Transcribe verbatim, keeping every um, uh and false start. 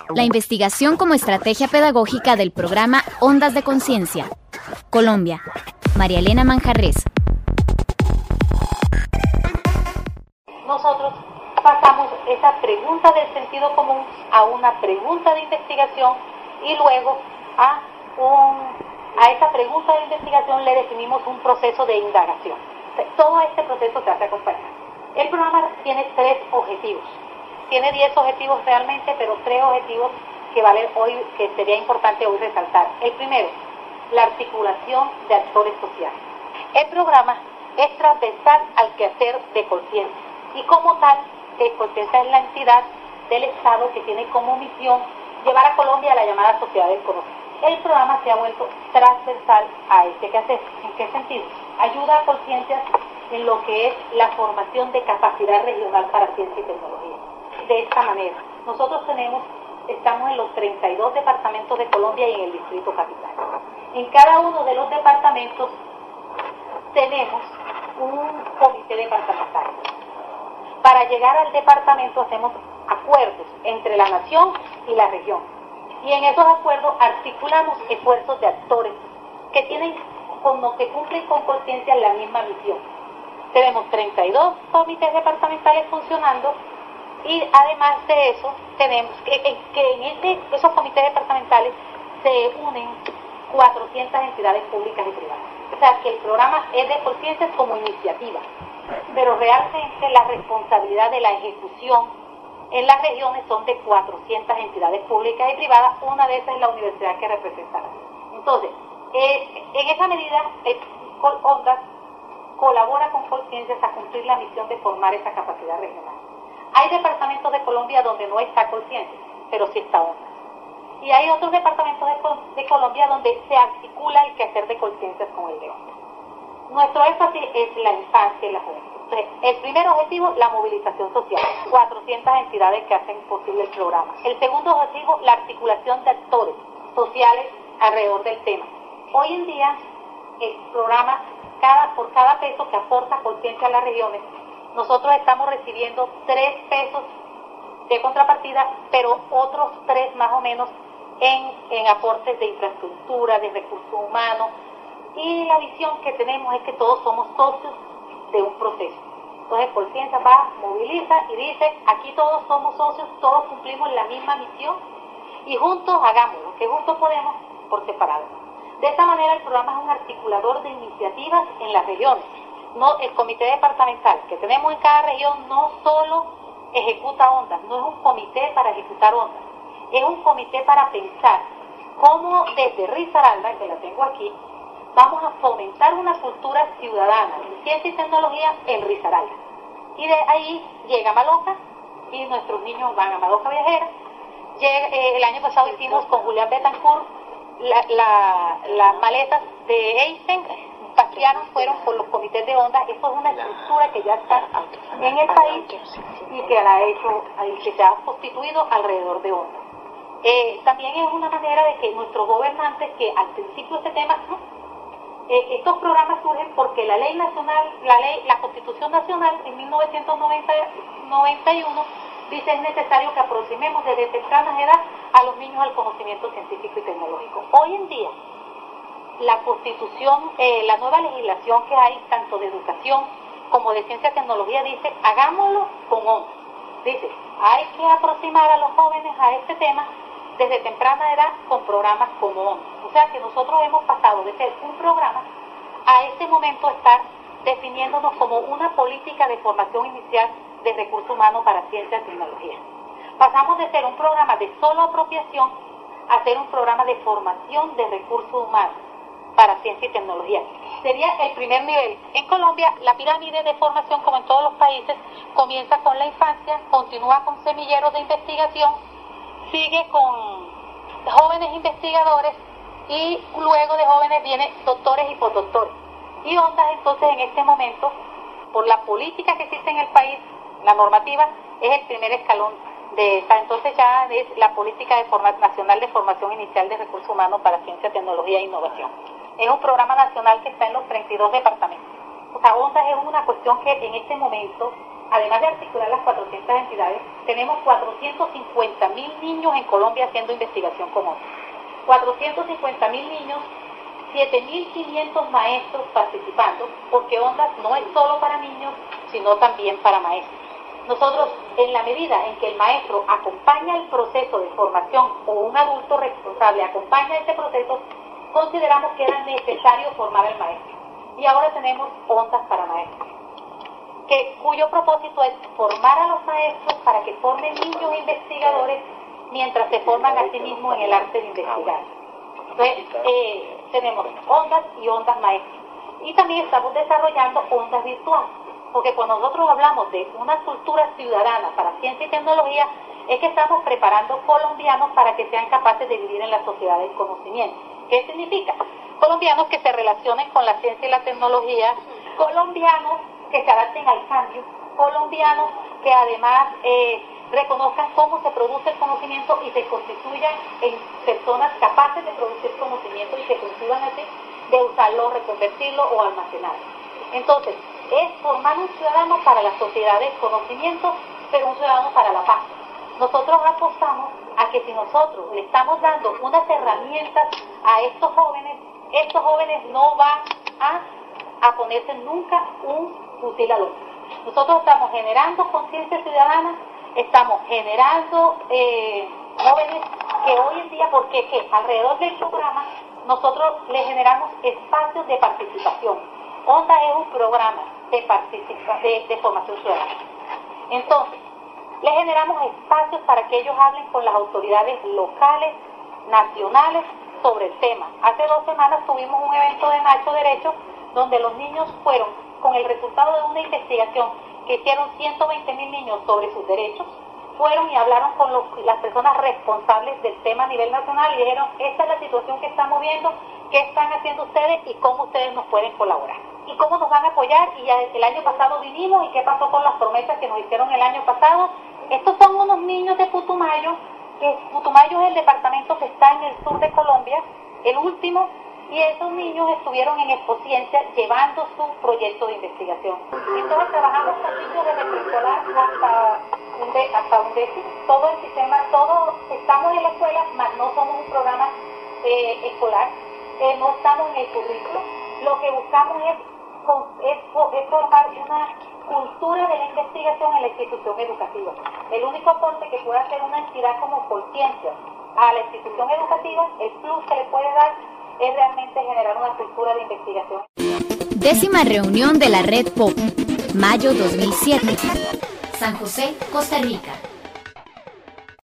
La investigación como estrategia pedagógica del programa Ondas de Conciencia. Colombia. María Elena Manjarrés. Nosotros pasamos esa pregunta del sentido común a una pregunta de investigación y luego a, un, a esa pregunta de investigación le definimos un proceso de indagación. Todo este proceso se hace acompañar. El programa tiene tres objetivos. Tiene diez objetivos realmente, pero tres objetivos que vale hoy, que sería importante hoy resaltar. El primero, la articulación de actores sociales. El programa es transversal al quehacer de conciencia y como tal, Conciencia es la entidad del Estado que tiene como misión llevar a Colombia a la llamada sociedad del conocimiento. El programa se ha vuelto transversal a este quehacer. ¿En qué sentido? Ayuda a conciencias en lo que es la formación de capacidad regional para ciencia y tecnología. De esta manera, nosotros tenemos, estamos en los treinta y dos departamentos de Colombia y en el Distrito Capital. En cada uno de los departamentos tenemos un comité departamental. Para llegar al departamento hacemos acuerdos entre la nación y la región. Y en esos acuerdos articulamos esfuerzos de actores que tienen, como que cumplen con conciencia la misma misión. Tenemos treinta y dos comités departamentales funcionando y además de eso tenemos que, que en ese, esos comités departamentales se unen cuatrocientas entidades públicas y privadas. O sea que el programa es de conciencias como iniciativa, pero realmente la responsabilidad de la ejecución en las regiones son de cuatrocientas entidades públicas y privadas, una de esas es la universidad que representa. Entonces, eh, en esa medida, eh, Ondas colabora con conciencias a cumplir la misión de formar esa capacidad regional. Hay departamentos de Colombia donde no está conciencia, pero sí está Ondas. Y hay otros departamentos de, de Colombia donde se articula el quehacer de conciencias con el de Ondas. Nuestro énfasis es la infancia y la juventud. Entonces, el primer objetivo, la movilización social, cuatrocientas entidades que hacen posible el programa. El segundo objetivo, la articulación de actores sociales alrededor del tema. Hoy en día, el programa, cada, por cada peso que aporta conciencia a las regiones, nosotros estamos recibiendo tres pesos de contrapartida, pero otros tres más o menos en, en aportes de infraestructura, de recursos humanos. Y la visión que tenemos es que todos somos socios de un proceso. Entonces, Conciencia va, moviliza y dice, aquí todos somos socios, todos cumplimos la misma misión y juntos hagamos lo que juntos podemos por separado. De esta manera, el programa es un articulador de iniciativas en las regiones. No, el comité departamental que tenemos en cada región no solo ejecuta Ondas, no es un comité para ejecutar Ondas, es un comité para pensar cómo desde Risaralda, que la tengo aquí, vamos a fomentar una cultura ciudadana en ciencia y tecnología en Risaralda. Y de ahí llega Maloca y nuestros niños van a Maloca Viajera. Llega, eh, el año pasado hicimos con Julián Betancourt la, la, las maletas de Eisen, pasearon, fueron por los comités de Ondas. Esto es una estructura que ya está en el país y que la ha hecho, que se ha constituido alrededor de Ondas. Eh, también es una manera de que nuestros gobernantes, que al principio este tema, eh, estos programas surgen porque la ley nacional, la ley, la Constitución Nacional en mil novecientos noventa y uno dice es necesario que aproximemos desde temprana edad a los niños al conocimiento científico y tecnológico. Hoy en día, la Constitución, eh, la nueva legislación que hay, tanto de educación como de ciencia y tecnología, dice, hagámoslo con Ondas. Dice, hay que aproximar a los jóvenes a este tema desde temprana edad con programas como Ondas. O sea que nosotros hemos pasado de ser un programa a este momento estar definiéndonos como una política de formación inicial de recursos humanos para ciencia y tecnología. Pasamos de ser un programa de solo apropiación a ser un programa de formación de recursos humanos para ciencia y tecnología. Sería el primer nivel. En Colombia, la pirámide de formación, como en todos los países, comienza con la infancia, continúa con semilleros de investigación, sigue con jóvenes investigadores y luego de jóvenes vienen doctores y postdoctores. Y Ondas, entonces, en este momento, por la política que existe en el país, la normativa, es el primer escalón de esta. Entonces ya es la política de forma, nacional de formación inicial de recursos humanos para ciencia, tecnología e innovación. Es un programa nacional que está en los treinta y dos departamentos. O sea, Ondas es una cuestión que en este momento además de articular las cuatrocientas entidades, tenemos cuatrocientos cincuenta mil niños en Colombia haciendo investigación con ONDAS. cuatrocientos cincuenta mil niños, siete mil quinientos maestros participando, porque ONDAS no es solo para niños, sino también para maestros. Nosotros, en la medida en que el maestro acompaña el proceso de formación o un adulto responsable acompaña ese proceso, consideramos que era necesario formar al maestro. Y ahora tenemos ONDAS para maestros, que, cuyo propósito es formar a los maestros para que formen niños investigadores mientras se forman a sí mismos en el arte de investigar. Entonces, eh, tenemos ONDAS y ONDAS maestros. Y también estamos desarrollando ONDAS virtual, porque cuando nosotros hablamos de una cultura ciudadana para ciencia y tecnología, es que estamos preparando colombianos para que sean capaces de vivir en la sociedad del conocimiento. ¿Qué significa? Colombianos que se relacionen con la ciencia y la tecnología, colombianos que se adapten al cambio, colombianos que además eh, reconozcan cómo se produce el conocimiento y se constituyan en personas capaces de producir conocimiento y se cultivan así, de usarlo, reconvertirlo o almacenarlo. Entonces, es formar un ciudadano para la sociedad del conocimiento, pero un ciudadano para la paz. Nosotros apostamos a que si nosotros le estamos dando unas herramientas a estos jóvenes, estos jóvenes no van a, a ponerse nunca un fusil al otro. Nosotros estamos generando conciencia ciudadana, estamos generando eh, jóvenes que hoy en día, porque ¿qué? Alrededor del programa, nosotros les generamos espacios de participación. ONDAS es un programa de, participa de, de formación ciudadana. Entonces, les generamos espacios para que ellos hablen con las autoridades locales, nacionales, sobre el tema. Hace dos semanas tuvimos un evento de Nacho Derecho, donde los niños fueron, con el resultado de una investigación que hicieron ciento veinte mil niños sobre sus derechos, fueron y hablaron con los, las personas responsables del tema a nivel nacional y dijeron, esta es la situación que estamos viendo, qué están haciendo ustedes y cómo ustedes nos pueden colaborar. Y cómo nos van a apoyar, y ya el año pasado vinimos, y qué pasó con las promesas que nos hicieron el año pasado. Estos son unos niños de Putumayo, que Putumayo es el departamento que está en el sur de Colombia, el último, y esos niños estuvieron en Expociencia llevando su proyecto de investigación. Entonces trabajamos con niños desde preescolar hasta un, de, hasta un décimo, todo el sistema, todos estamos en la escuela, mas no somos un programa eh, escolar, eh, no estamos en el currículo. Lo que buscamos es, es, es formar una cultura de la investigación en la institución educativa. El único aporte que puede hacer una entidad como Colciencia a la institución educativa, el plus que le puede dar es realmente generar una cultura de investigación. Décima reunión de la Red P O P, mayo dos mil siete, San José, Costa Rica.